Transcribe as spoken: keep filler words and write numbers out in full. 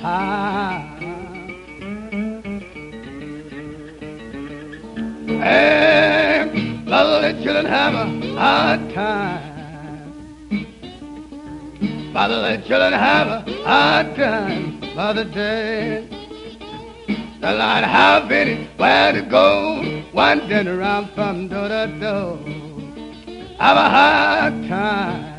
time. And mother, the children have a hard time. Mother, the children have a hard time. Mother dead. The line have anywhere to go. Wandering around from door to door. Have a hard time.